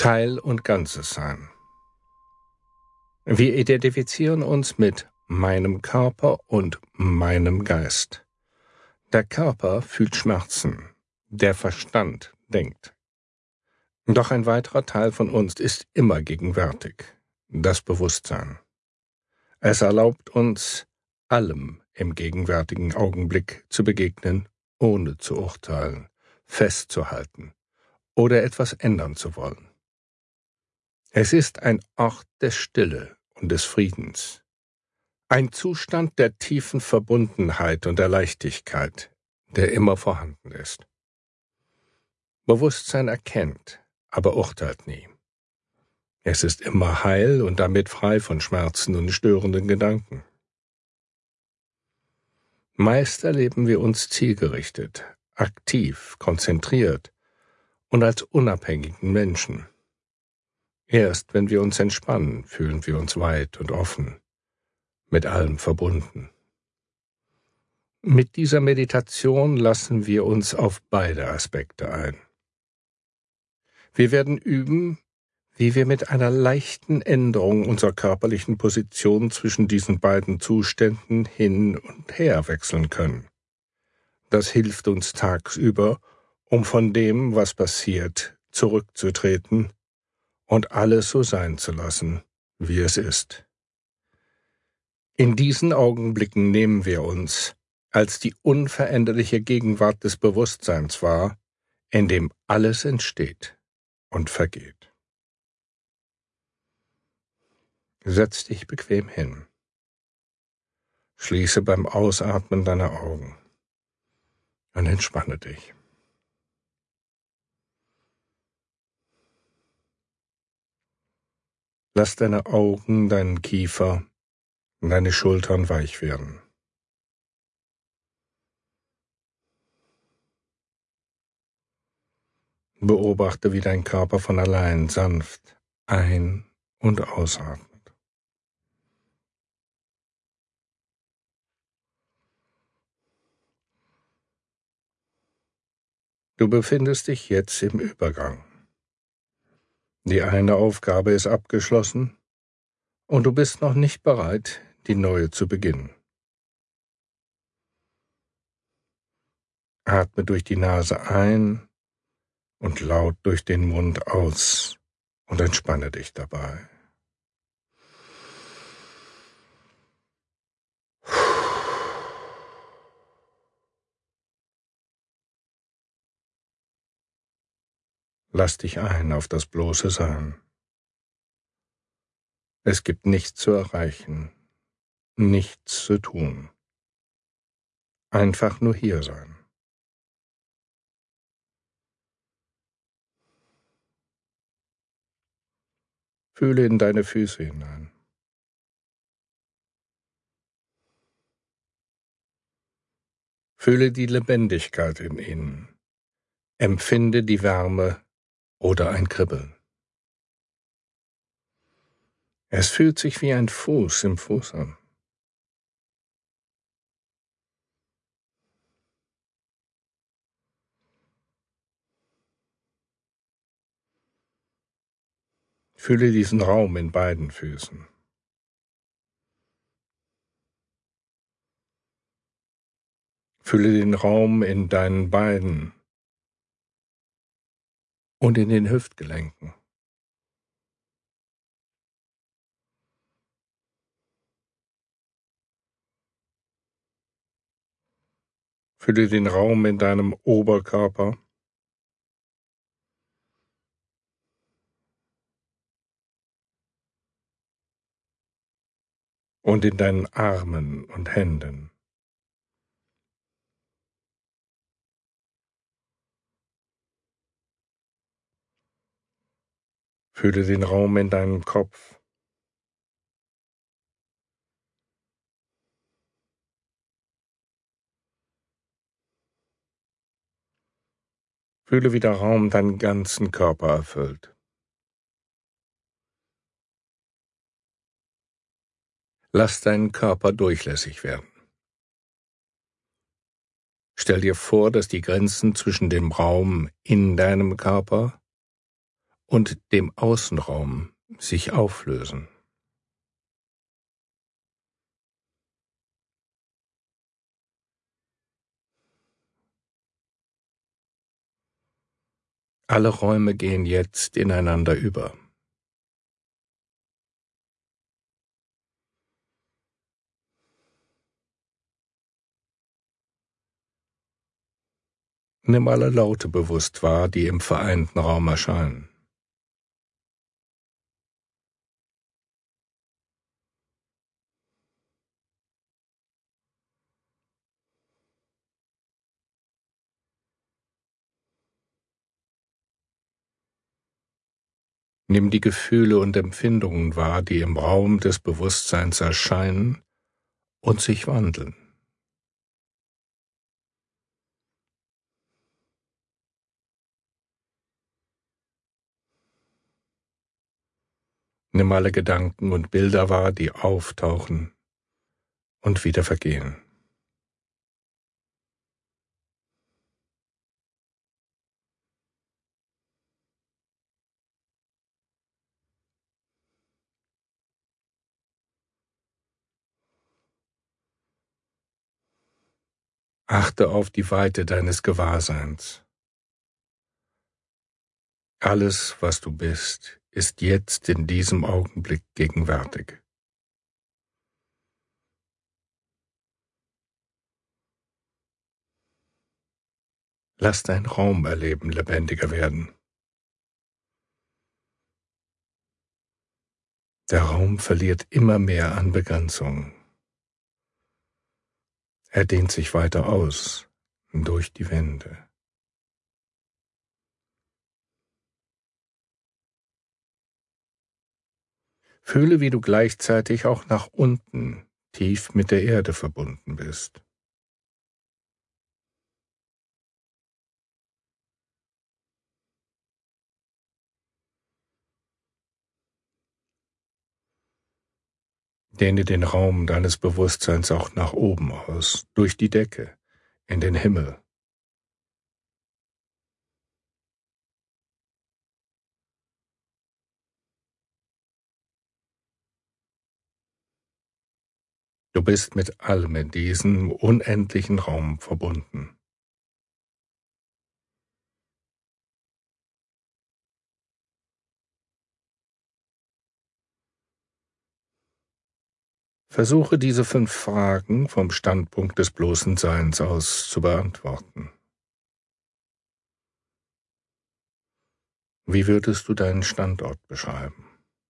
Teil und Ganzes sein. Wir identifizieren uns mit meinem Körper und meinem Geist. Der Körper fühlt Schmerzen, der Verstand denkt. Doch ein weiterer Teil von uns ist immer gegenwärtig, das Bewusstsein. Es erlaubt uns, allem im gegenwärtigen Augenblick zu begegnen, ohne zu urteilen, festzuhalten oder etwas ändern zu wollen. Es ist ein Ort der Stille und des Friedens, ein Zustand der tiefen Verbundenheit und der Leichtigkeit, der immer vorhanden ist. Bewusstsein erkennt, aber urteilt nie. Es ist immer heil und damit frei von Schmerzen und störenden Gedanken. Meist erleben wir uns zielgerichtet, aktiv, konzentriert und als unabhängigen Menschen. Erst wenn wir uns entspannen, fühlen wir uns weit und offen, mit allem verbunden. Mit dieser Meditation lassen wir uns auf beide Aspekte ein. Wir werden üben, wie wir mit einer leichten Änderung unserer körperlichen Position zwischen diesen beiden Zuständen hin und her wechseln können. Das hilft uns tagsüber, um von dem, was passiert, zurückzutreten und alles so sein zu lassen, wie es ist. In diesen Augenblicken nehmen wir uns als die unveränderliche Gegenwart des Bewusstseins wahr, in dem alles entsteht und vergeht. Setz dich bequem hin. Schließe beim Ausatmen deine Augen und entspanne dich. Lass deine Augen, deinen Kiefer und deine Schultern weich werden. Beobachte, wie dein Körper von allein sanft ein- und ausatmet. Du befindest dich jetzt im Übergang. Die eine Aufgabe ist abgeschlossen und du bist noch nicht bereit, die neue zu beginnen. Atme durch die Nase ein und laut durch den Mund aus und entspanne dich dabei. Lass dich ein auf das bloße Sein. Es gibt nichts zu erreichen, nichts zu tun. Einfach nur hier sein. Fühle in deine Füße hinein. Fühle die Lebendigkeit in ihnen. Empfinde die Wärme oder ein Kribbeln. Es fühlt sich wie ein Fuß im Fuß an. Fühle diesen Raum in beiden Füßen. Fühle den Raum in deinen Beinen und in den Hüftgelenken. Fühle den Raum in deinem Oberkörper und in deinen Armen und Händen. Fühle den Raum in deinem Kopf Fühle, wie der Raum deinen ganzen Körper erfüllt. Lass deinen Körper durchlässig werden. Stell dir vor, dass die Grenzen zwischen dem Raum in deinem Körper und dem Außenraum sich auflösen. Alle Räume gehen jetzt ineinander über. Nimm alle Laute bewusst wahr, die im vereinten Raum erscheinen. Nimm die Gefühle und Empfindungen wahr, die im Raum des Bewusstseins erscheinen und sich wandeln. Nimm alle Gedanken und Bilder wahr, die auftauchen und wieder vergehen. Achte auf die Weite deines Gewahrseins. Alles, was du bist, ist jetzt in diesem Augenblick gegenwärtig. Lass dein Raumerleben lebendiger werden. Der Raum verliert immer mehr an Begrenzung. Er dehnt sich weiter aus, durch die Wände. Fühle, wie du gleichzeitig auch nach unten, tief mit der Erde verbunden bist. Dehne den Raum deines Bewusstseins auch nach oben aus, durch die Decke, in den Himmel. Du bist mit allem in diesem unendlichen Raum verbunden. Versuche diese 5 Fragen vom Standpunkt des bloßen Seins aus zu beantworten. Wie würdest du deinen Standort beschreiben?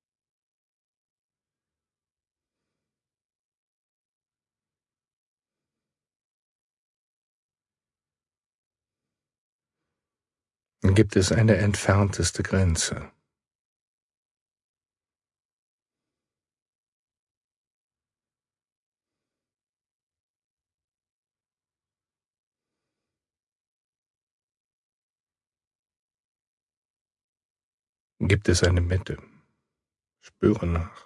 Gibt es eine entfernteste Grenze? Gibt es eine Mitte? Spüre nach.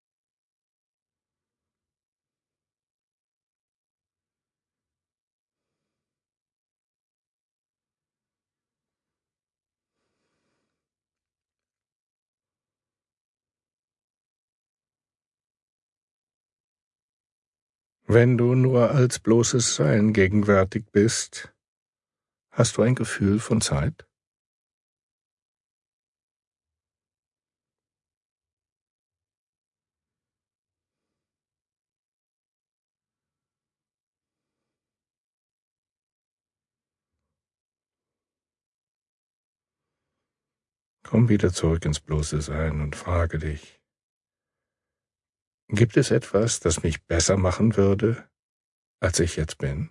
Wenn du nur als bloßes Sein gegenwärtig bist, hast du ein Gefühl von Zeit? Komm wieder zurück ins bloße Sein und frage dich, gibt es etwas, das mich besser machen würde, als ich jetzt bin?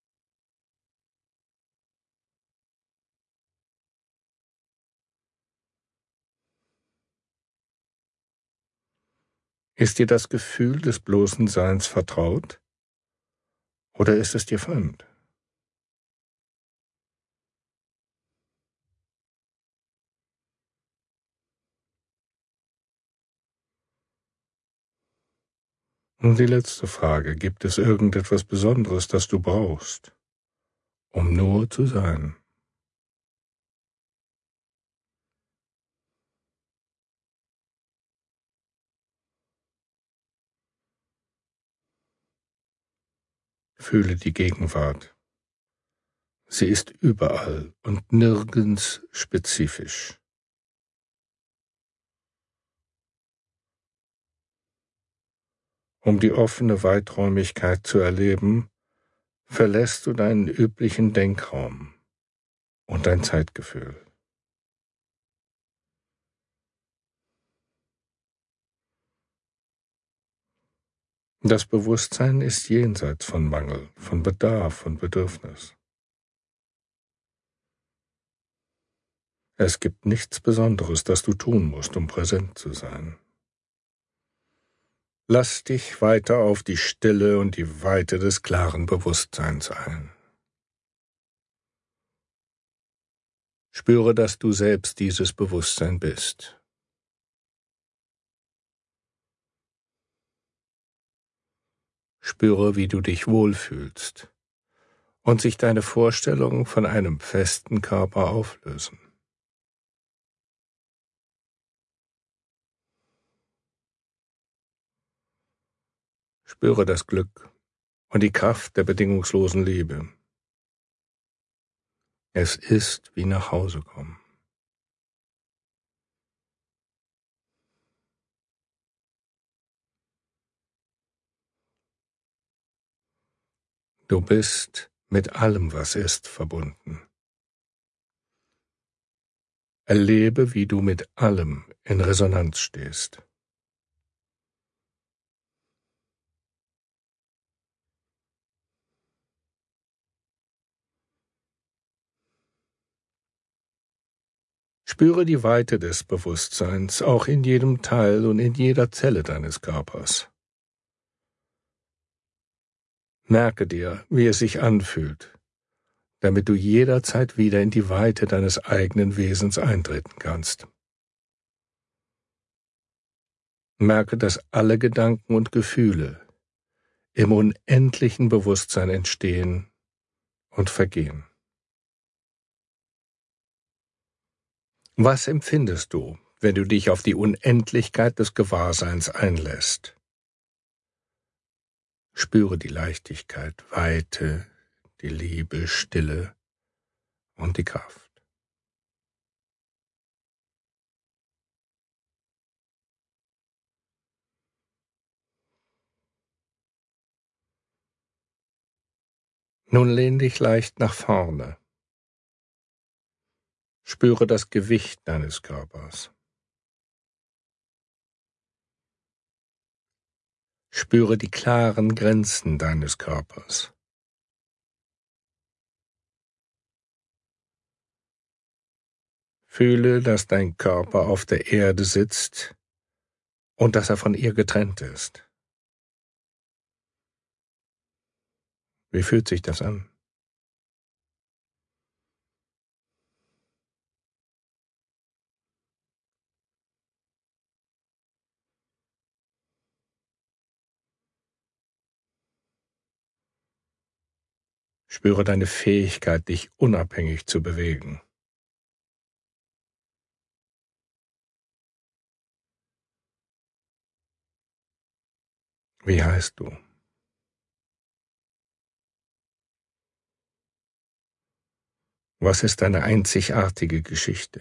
Ist dir das Gefühl des bloßen Seins vertraut oder ist es dir fremd? Und die letzte Frage, gibt es irgendetwas Besonderes, das du brauchst, um nur zu sein? Fühle die Gegenwart. Sie ist überall und nirgends spezifisch. Um die offene Weiträumigkeit zu erleben, verlässt du deinen üblichen Denkraum und dein Zeitgefühl. Das Bewusstsein ist jenseits von Mangel, von Bedarf, von Bedürfnis. Es gibt nichts Besonderes, das du tun musst, um präsent zu sein. Lass dich weiter auf die Stille und die Weite des klaren Bewusstseins ein. Spüre, dass du selbst dieses Bewusstsein bist. Spüre, wie du dich wohlfühlst und sich deine Vorstellungen von einem festen Körper auflösen. Spüre das Glück und die Kraft der bedingungslosen Liebe. Es ist wie nach Hause kommen. Du bist mit allem, was ist, verbunden. Erlebe, wie du mit allem in Resonanz stehst. Spüre die Weite des Bewusstseins auch in jedem Teil und in jeder Zelle deines Körpers. Merke dir, wie es sich anfühlt, damit du jederzeit wieder in die Weite deines eigenen Wesens eintreten kannst. Merke, dass alle Gedanken und Gefühle im unendlichen Bewusstsein entstehen und vergehen. Was empfindest du, wenn du dich auf die Unendlichkeit des Gewahrseins einlässt? Spüre die Leichtigkeit, Weite, die Liebe, Stille und die Kraft. Nun lehn dich leicht nach vorne. Spüre das Gewicht deines Körpers. Spüre die klaren Grenzen deines Körpers. Fühle, dass dein Körper auf der Erde sitzt und dass er von ihr getrennt ist. Wie fühlt sich das an? Spüre deine Fähigkeit, dich unabhängig zu bewegen. Wie heißt du? Was ist deine einzigartige Geschichte?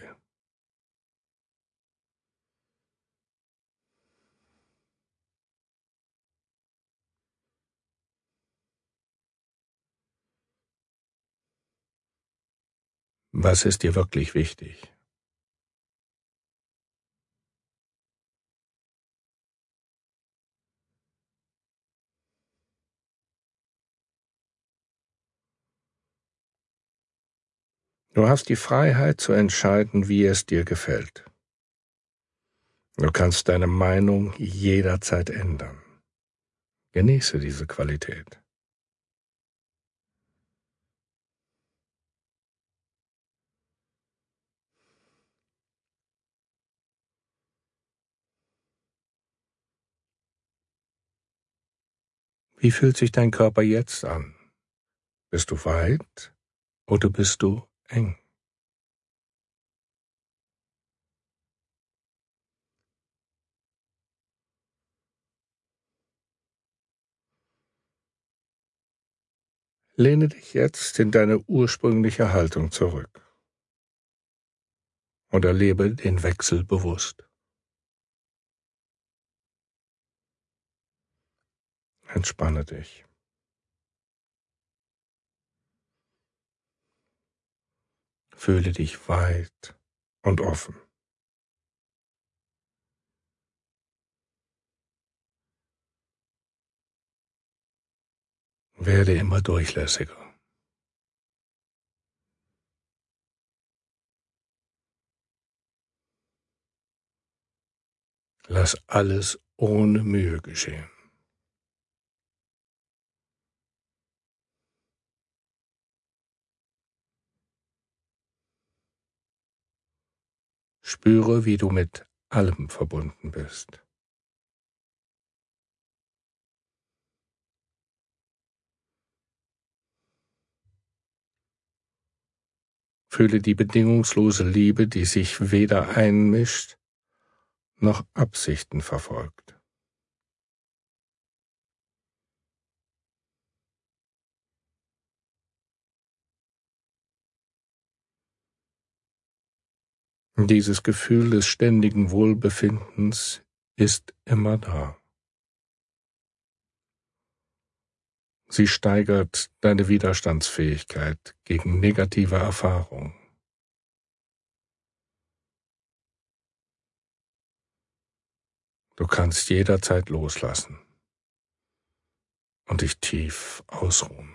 Was ist dir wirklich wichtig? Du hast die Freiheit zu entscheiden, wie es dir gefällt. Du kannst deine Meinung jederzeit ändern. Genieße diese Qualität. Wie fühlt sich dein Körper jetzt an? Bist du weit oder bist du eng? Lehne dich jetzt in deine ursprüngliche Haltung zurück und erlebe den Wechsel bewusst. Entspanne dich. Fühle dich weit und offen. Werde immer durchlässiger. Lass alles ohne Mühe geschehen. Spüre, wie du mit allem verbunden bist. Fühle die bedingungslose Liebe, die sich weder einmischt noch Absichten verfolgt. Dieses Gefühl des ständigen Wohlbefindens ist immer da. Sie steigert deine Widerstandsfähigkeit gegen negative Erfahrungen. Du kannst jederzeit loslassen und dich tief ausruhen.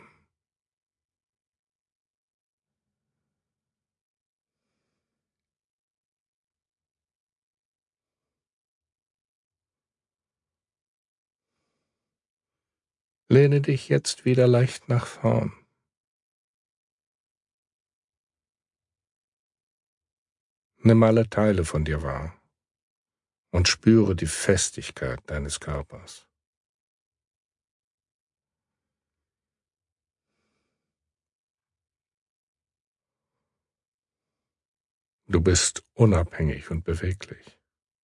Lehne dich jetzt wieder leicht nach vorn. Nimm alle Teile von dir wahr und spüre die Festigkeit deines Körpers. Du bist unabhängig und beweglich.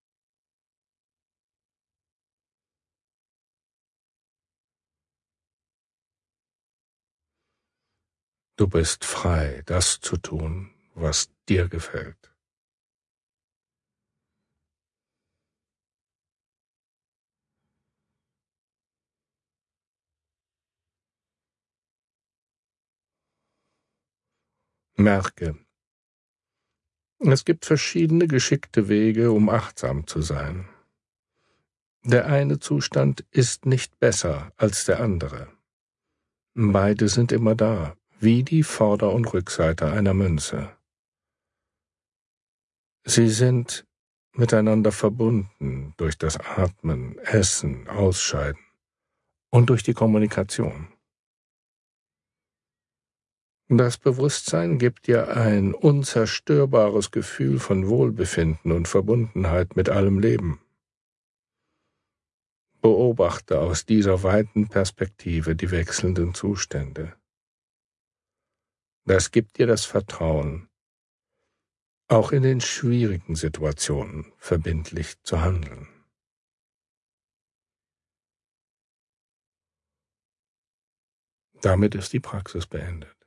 Du bist frei, das zu tun, was dir gefällt. Merke, es gibt verschiedene geschickte Wege, um achtsam zu sein. Der eine Zustand ist nicht besser als der andere. Beide sind immer da, wie die Vorder- und Rückseite einer Münze. Sie sind miteinander verbunden durch das Atmen, Essen, Ausscheiden und durch die Kommunikation. Das Bewusstsein gibt dir ein unzerstörbares Gefühl von Wohlbefinden und Verbundenheit mit allem Leben. Beobachte aus dieser weiten Perspektive die wechselnden Zustände. Das gibt dir das Vertrauen, auch in den schwierigen Situationen verbindlich zu handeln. Damit ist die Praxis beendet.